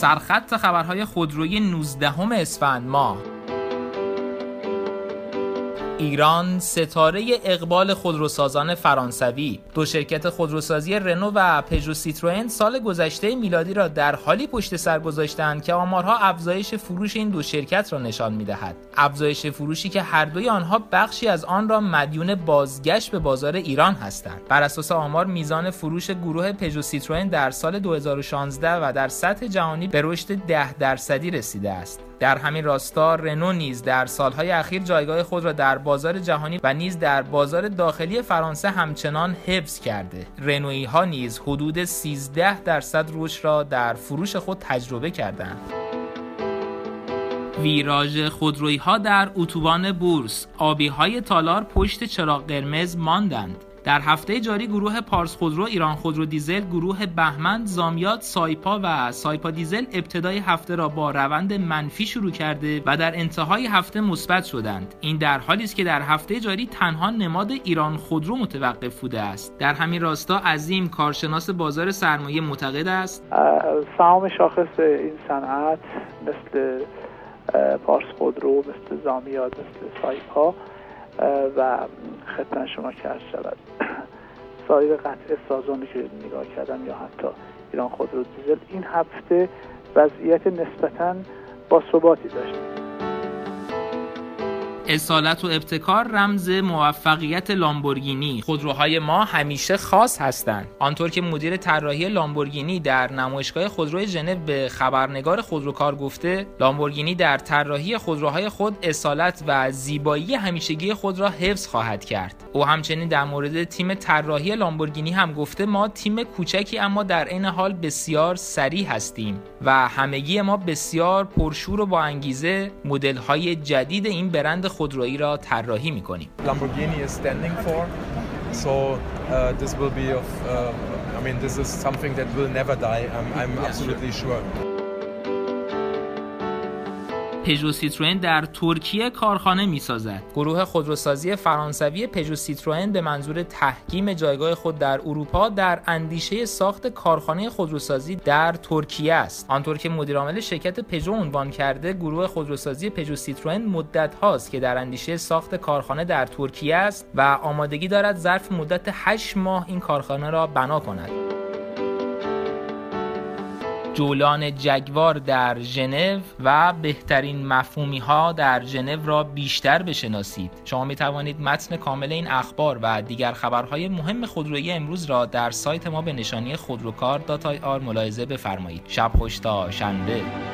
سرخط خبرهای خودرویی 19 اسفند ماه: ایران ستاره اقبال خودروسازان فرانسوی. دو شرکت خودروسازی رنو و پژو سیتروئن سال گذشته میلادی را در حالی پشت سر گذاشتند که آمارها افزایش فروش این دو شرکت را نشان می‌دهد. افزایش فروشی که هر دوی آنها بخشی از آن را مدیون بازگشت به بازار ایران هستند. بر اساس آمار میزان فروش گروه پژو سیتروئن در سال 2016 و در سطح جهانی به رشد 10% رسیده است. در همین راستا رنو نیز در سالهای اخیر جایگاه خود را در بازار جهانی و نیز در بازار داخلی فرانسه همچنان حفظ کرده. رنویی ها نیز حدود 13% رشد را در فروش خود تجربه کردند. ویراژ خودرویی ها در اتوبان بورس. آبی های تالار پشت چراغ قرمز ماندند. در هفته جاری گروه پارس خودرو، ایران خودرو دیزل، گروه بهمن، زامیات، سایپا و سایپا دیزل ابتدای هفته را با روند منفی شروع کرده و در انتهای هفته مثبت شدند. این در حالی است که در هفته جاری تنها نماد ایران خودرو متوقف بوده است. در همین راستا عظیم کارشناس بازار سرمایه معتقد است سهام شاخص این صنعت مثل پارس خودرو، مثل زامیات، مثل سایپا و خدمت شما که عرض شود سایر قطع سازانی که نگاه کردم یا حتی ایران خودرو دیزل این هفته وضعیت نسبتاً با ثباتی داشت. اصالت و ابتکار رمز موفقیت لامبورگینی. خودروهای ما همیشه خاص هستند. آنطور که مدیر طراحی لامبورگینی در نمایشگاه خودروی ژنو به خبرنگار خودروکار گفته، لامبورگینی در طراحی خودروهای خود اصالت و زیبایی همیشگی خود را حفظ خواهد کرد. او همچنین در مورد تیم طراحی لامبورگینی هم گفته ما تیم کوچکی اما در عین حال بسیار سریع هستیم و همگی ما بسیار پرشور و با انگیزه مدل‌های جدید این برند خودرویی را طراحی می‌کنیم. Lamborghini is standing for, so this will be of, this is something that will never die. I'm absolutely sure. پژو سیتروئن در ترکیه کارخانه می‌سازد. گروه خودروسازی فرانسوی پژو سیتروئن به منظور تحکیم جایگاه خود در اروپا در اندیشه ساخت کارخانه خودروسازی در ترکیه است. آنطور که مدیر عامل شرکت پژو عنوان کرده، گروه خودروسازی پژو سیتروئن مدت هاست که در اندیشه ساخت کارخانه در ترکیه است و آمادگی دارد ظرف مدت 8 ماه این کارخانه را بنا کند. جولان جگوار در ژنو و بهترین مفهومی‌ها در ژنو را بیشتر بشناسید. شما می توانید متن کامل این اخبار و دیگر خبرهای مهم خودرویی امروز را در سایت ما به نشانی خودروکار.ir ملاحظه بفرمایید. شب خوش تا شنبه.